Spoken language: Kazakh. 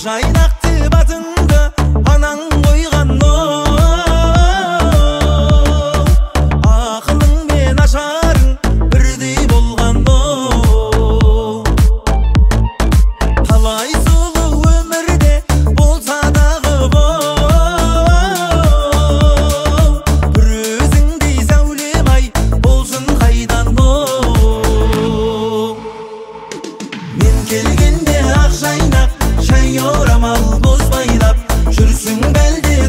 жайнақты батыңды анаң қойған ақылың мен ажарың бірдей болған талай сұлу өмірде болса дағы бір өзіңдей зәулем ай болсын қайдан мен келгенде ақ жайнақ жай орамал боз байлап жүрсің бәлде